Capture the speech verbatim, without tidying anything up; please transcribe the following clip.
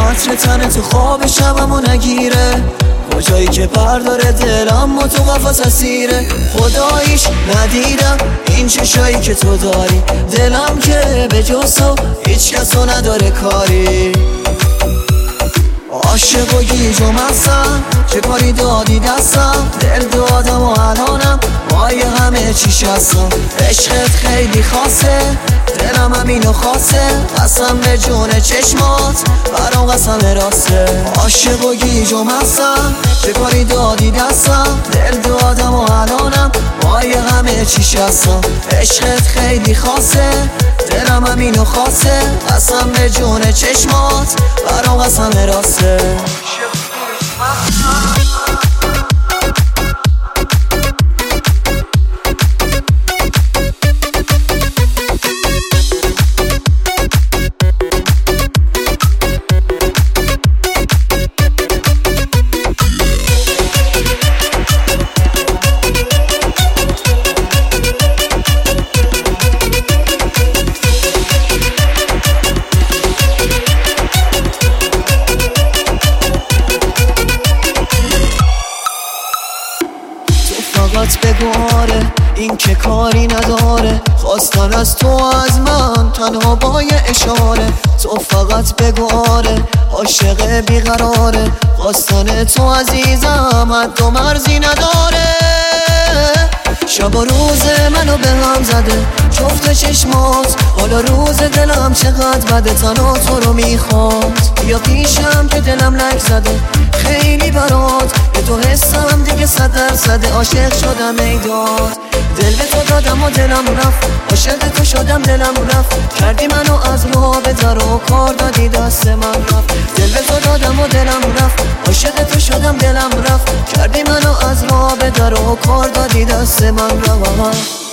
عطر تن تو خواب شبمو نگیره، کجایی که پر داره دلم و تو قفس اسیره. خداییش ندیدم این چشایی که تو داری، دلم که به جز تو هیچ کسو نداره کاری. عاشق و گیج و مستم، چه کاری دادی دستم، دل دادم و الانم وای همه چیش هستم. عشقت خیلی خاصه، دلم همینو خواسته، قسم به جون چشمات برام قسم راسته. عاشق و گیج و مستم، چه کاری دادی دستم، دل دادم و الانم وای همه چیش هستم. عشقت خیلی خاصه، دلم همینو خواسته، قسم به جون چشمات برام قسم راسته. فقط بگو آره، این که کاری نداره، خواستن از تو از من تنها با یه اشاره. تو فقط بگو آره، عاشق بیقراره، خواستن تو عزیزم حد و مرزی نداره. شب و روز منو به هم زده جفت چشمات، حالا روز دلم چقدر بده تنها تو رو میخواد. بیا پیشم که دلم لک زده خیلی برات، به تو حسم دیگه صد درصده، عاشق شدم ایداد. دل به تو دادم و دلم رفت، عاشق تو شدم دلم رفت، کردی منو از راه بدر و کار دادی دست من رفت. دل به تو دادم و دلم رفت، عاشق تو شدم دلم رفت، کردی منو از راه بدر و کار دادی دست من رفت.